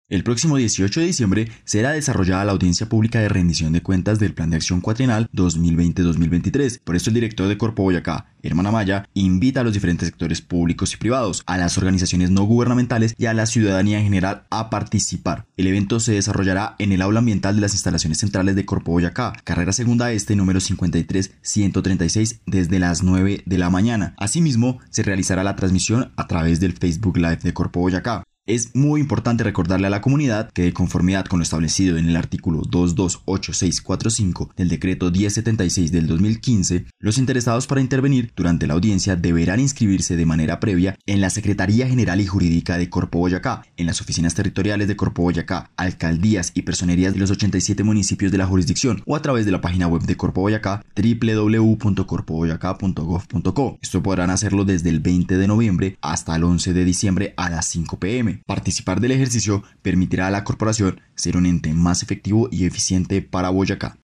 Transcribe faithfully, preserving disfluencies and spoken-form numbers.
El próximo dieciocho de diciembre será desarrollada la audiencia pública de rendición de cuentas del Plan de Acción Cuatrienal dos mil veinte a dos mil veintitrés. Por esto el director de Corpo Boyacá, Herman Amaya, invita a los diferentes sectores públicos y privados, a las organizaciones no gubernamentales y a la ciudadanía en general a participar. El evento se desarrollará en el aula ambiental de las instalaciones centrales de Corpo Boyacá, carrera segunda este, número cincuenta y tres ciento treinta y seis, desde las nueve de la mañana. Asimismo, se realizará la transmisión a través del Facebook Live de Corpo Boyacá. Es muy importante recordarle a la comunidad que, de conformidad con lo establecido en el artículo dos dos ocho seis cuatro cinco del decreto diez setenta y seis del dos mil quince, los interesados para intervenir durante la audiencia deberán inscribirse de manera previa en la Secretaría General y Jurídica de Corpo Boyacá, en las oficinas territoriales de Corpo Boyacá, alcaldías y personerías de los ochenta y siete municipios de la jurisdicción, o a través de la página web de Corpo Boyacá, doble u doble u doble u punto corpo boyacá punto gob punto co. Esto podrán hacerlo desde el veinte de noviembre hasta el once de diciembre a las cinco pe eme. Participar del ejercicio permitirá a la corporación ser un ente más efectivo y eficiente para Boyacá.